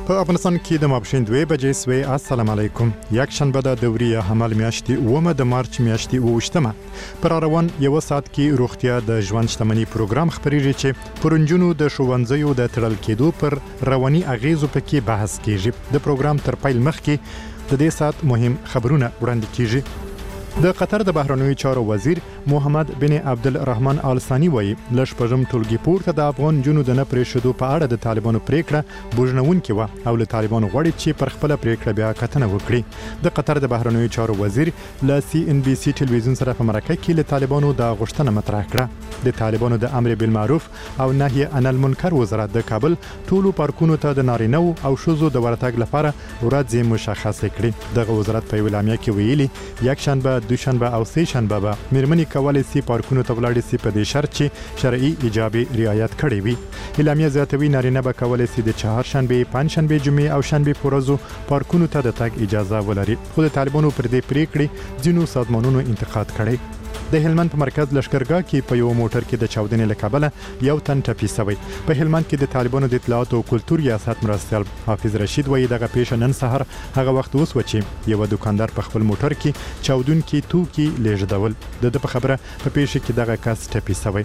په افغانستان کې د ماپښین 2 بجې سوی. السلام علیکم. یک شنبه د دوریه حمل میاشتې 9 د مارچ میاشتې 28 پر روان یو ساعت کې روغتیا د ژوند شتمنۍ پروګرام خبرېږي چې پرونجونو د شوونځیو د تړل کېدو پر رواني اغیزو پکې بحث کیږي. د پروګرام تر پیل مخکې د دې ساعت مهم خبرونه وړاندې کیږي. د قطر د بهرنیو چارو وزیر محمد بن عبدالرحمن آل ثاني وایي لږ پرم ټولګي پورته د افغان جنو د نه پرېښودو په اړه د طالبانو پریکړه بوجنونکې و او له طالبانو غواړي چې پر خپل پریکړه بیا کتنه وکړي. د قطر د بهرنیو چارو وزیر له CNBC ټلویزیون سره په مرکه کې له طالبانو د غوښتنه مطرح کړه. د طالبانو د امر بالمعروف او نهي عن المنکر وزارت د کابل ټولو پارکونو ته د نارینه او ښځو د ورتګ لپاره ورځې مشخصه کړې. دغه وزارت په اعلامیه کې ویلي یک شنبه دوشنبه او سه شنبه به مېرمنې کولای شي پارکونو ته ولاړ شي په دې شرط چې شرعي ایجابي رعایت کړي وي. اعلامیه زیاتوي نارینه به کولای شي د چهارشنبه، پنځشنبه، جمعې او شنبه په ورځو پارکونو ته د تګ اجازه ولري. خو د طالبانو پر دې پریکړې ځینو سازمانونو انتقاد کړي. د هلمند په مرکز لشکرګاه کې په یو موټر کې د چاودنې له کبله یو تن ټپي شوی. په هلمند کې د طالبانو د اطلاعات او کلتور ریاست مرستیال حافظ رشید وایي دغه پیښه نن سحر هغه وخت اوس و چې یو دکاندار په خپل موټر کې چاودونکي توکي لیږدول. د په خبره په پیښه کې دغه کس ټپي شوی.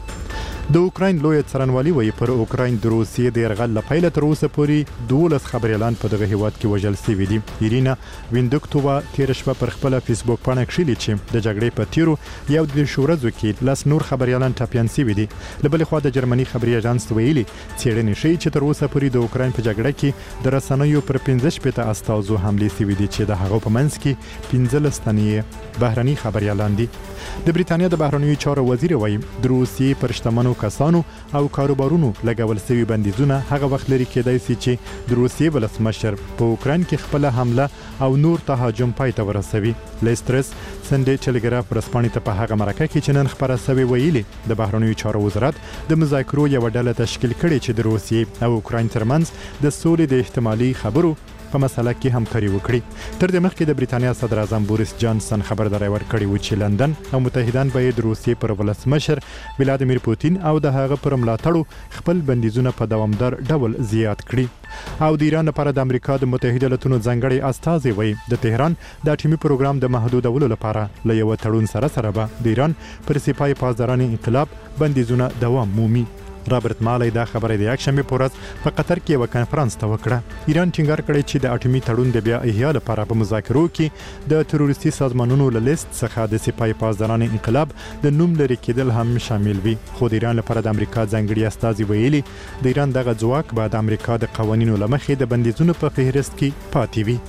د اوکراین لوی څارنوالي وایي پر اوکراین د روسیې د یرغل لپاره تر اوسه پورې 12 خبريالان په دغه هیواد کې وژل شوي دي. ایرینا ویندوکتووا تیر شپه پر خپل فیسبوک باندې کښلي چې د جګړې په تیرو یو د شورزو کې لاس نور خبريالان ټاپیان شوي دي. له بل خوا د جرمني خبري اژانس ویلي څېړنې ښیي چې تر اوسه پورې د اوکراین په جګړه کې د رسنیو پر 15 استازو حملې شوي دي چې د هغو په منځ کې 15 تنې بهرني خبريالان دي. د بریتانیا د بهرنیو چارو وزیر وایي د روسیې پر شتمنو کسانو او کاروبارونو لګول شوي بندیزونه هغه وخت لري کېدای شي چې د روسیې ولسمشر په اوکراین کې خپل حمله او نور تهاجم پای ته ورسوي. لیسترس سنډې ټلګراف ورسپانې ته په هغه مرکه کې چې نن خبره شوې ویلي د بهرنیو چارو وزارت د مذاکرو یو ډله تشکیل کړي چې د روسیې او اوکراین ترمنځ د سولې د احتمالي خبرو په مسله کې همکاري وکړي. تر دې مخکې د بریتانیا صدر اعظم بوریس جانسن خبرداري ورکړې و چې لندن او متحدان به د روسیې پر ولسمشر ولادیمیر پوتین او د هغه پر ملاتړو خپل بندیزونه په دوامدار ډول زیات کړي. او د ایران لپاره د امریکا د متحده ایالاتونو ځانګړي استازي وایي د تهران د اټومي پروګرام د محدودولو لپاره له یو تړون سره به د ایران پر سپای پاسداران انقلاب بندیزونه دوام مومي. رابرټ مالی دا خبره د یک شنبه په ورځ په قطر کې یو کانفرنس ته وکړه. ایران ټینګار کړی چې د اټومي تړون د بیا احیا لپاره په مذاکرو کې د تروریستي سازمانونو له لیست څخه د سپای پاسداران انقلاب د نوم لري کېدل هم شامل وي. خو د ایران لپاره د امریکا ځانګړي استازي ویلي د ایران دغه ځواک به د امریکا د قوانینو له مخې د بندیزونو په فهرست کې پاتې وي.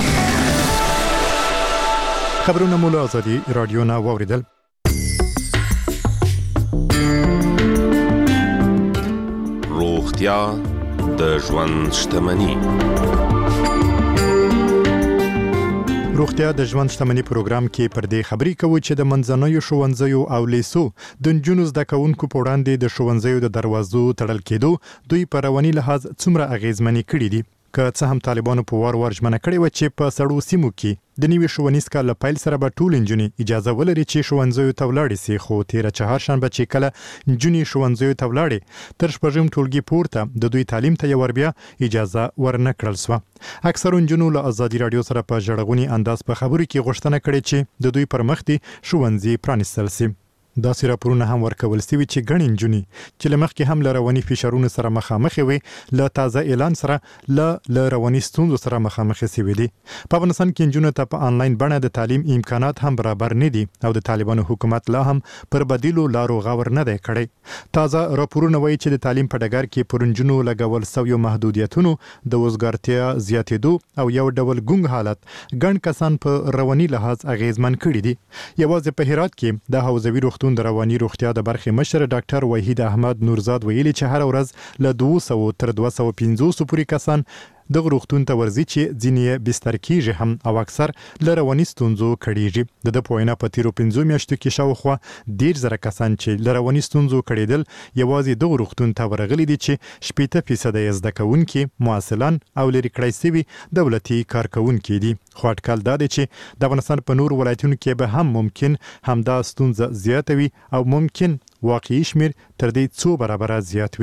خبرونه مو له ازادي رادیو نه واوریدل. روغتیا د ژوند شتمني. روغتیا د ژوند شتمنۍ پروګرام کې پر دې خبرې کوي چې د منځنوي ښوونځیو او لیسو د نجونو زده کوونکو په وړاندې د ښوونځیو د دروازو تړل کېدو دوی په رواني لحاظ څومره اغیزمنې کړي دي. که څه هم طالبانو په وار ژمنه کړې و چې په سړو سیمو کې د نوي ښوونیز کال له پیل سره به ټول نجونې اجازه ولري چې ښوونځیو ته ولاړې شي. خو تېره چهارشنبه چې کله نجونې ښوونځیو ته ولاړې تر شپږم ټولګي پورته د دوی تعلیم ته یې ور بیا اجازه ورنه کړل سوه. اکثرو نجونو له ازادي رادیو سره په ژړغوني انداز په خبرو کې غوښتنه کړې چې د دوی پر مخ دې ښوونځي پرانیستل شي. داسې راپورونه هم ورکول شوي چې ګڼې نجونې چې له مخکې هم له رواني فشارونو سره مخامخې وي له تازه اعلان سره له رواني ستونزو سره مخامخې شوي دي. په افغانستان کې نجونو ته په آنلاین بڼه د تعلیم امکانات هم برابر نه دي او د طالبانو حکومت لا هم پر بدیلو لارو غور نه دی کړی. تازه راپورونه وایي چې د تعلیم په ډګر کې پر نجونو لګول شویو محدودیتونو د وزګارتیا زیاتېدو او یو ډول ګونګ حالت ګڼ کسان په رواني لحاظ اغیزمن کړي دي. یوازې په هرات کې د حوزوي روغتون د رواني روغتیا د برخې مشر ډاکټر وحید احمد نورزاد ویلي چې هر ورځ له 200 تر 250 پورې کسان دغه روغتون ته ورځي چې ځینې بستر کیږي هم او اکثر له رواني ستونزو کړيږي. د پوینه په تیرو 5 میاشتو کې شاوخوا 10,000 کسان چې له رواني ستونزو کړيدل یوازې دغه روغتون ته ورغلي دي چې 80% یې زده کوونکي معاصلان او لري کړی سوي دولتي کارکونکي دي. خو اټکل دا دی چې د افغانستان په نور ولایتونو کې به هم ممکن همدا ستونزه زیاته وي او ممکن واقعي شمیر تر دې 2 برابره زیات وي.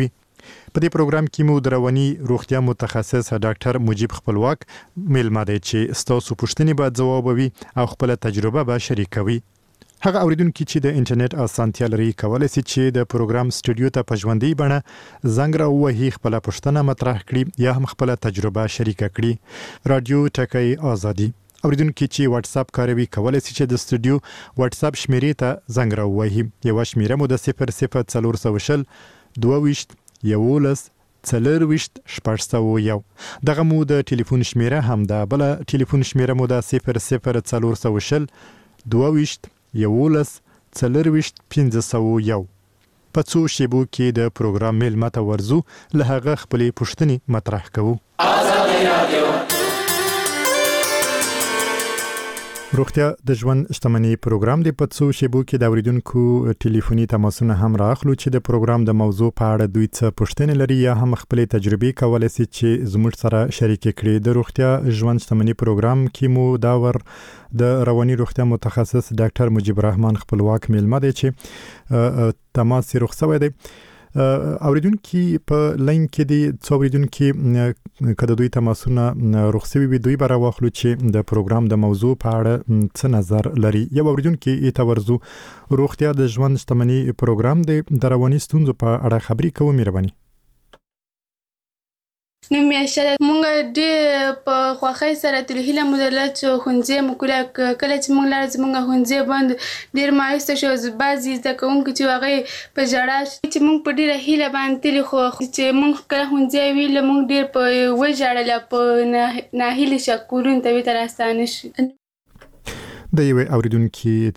په دې پروګرام کې مو د رواني روغتیا متخصص ډاکټر مجيب خپلواک میلمه دی چې ستاسو پوښتنې به ځوابوي او خپل تجربه به شریکوي. هغه اوریدونکو چې د انټرنیټ اسانتیا لري کولای شي چې د پروګرام سټوډیو ته په ژوندۍ بڼه زنګ راوهي خپل پوښتنه مطرح کړي یا هم خپل تجربه شریک کړي. رادیو ټکای ازادي اوریدونکو چې واتس اپ کاروي کولای شي چې د سټوډیو واتس اپ شمیرې ته زنګ راوهي. یو شمیره مو د 0040 22 11 څلرويشت شپږسوه دغه مو د ټلیفون شمیره هم ده. بل ټلیفون شمیره مو د 0040 22 11 څلرويشت 501 په څو شیبو کې د پروګرام میلمه ته ورزو له هغه خپلې پوښتنې مطرح کوو. روغتیا د ژوند شتمنۍ پروګرام د په څو شیبو کې د اوریدونکو ټلیفوني تماسونه هم راخلو چې د پروګرام د موضوع په اړه دوی څه پوښتنې لري یا هم خپلې تجربې کولای شي چې زموږ سره شریک کړي. د روغتیا ژوند شتمنۍ پروګرام کې مو داور د رواني روغتیا متخصص ډاکټر مجيب الرحمن خپلواک میلمه دی چې تماس یې رخصوي دی. اوریدونکو په لاین کې دي څو اوریدونکو کله دوی تماسونه رخصوي وي دوی به راوخلو چې د پروګرام د موضوع په اړه څه نظر لري. یو اوریدونکو ته ورزو روغتیا د ژوند شتمنۍ پروګرام د رواني ستونزو په اړه خبرې کوي. مهرباني. نو میاشه مونږ ډېر په خوښۍ سره تل هیله مودله چې خونځې مو کله چې مونږ لاره زمونږ خونځې بند ډېر مایوسه شو. بعضې زده کوونکي چې هغې په ژړا چې مونږ په ډېره هیله باندې تللي خو چې مونږ کله خونځې ویله مونږ ډېر په وژړله په ناهیلې شو کورونو ته بیرته راستانه شو. د یوې اوریدونکو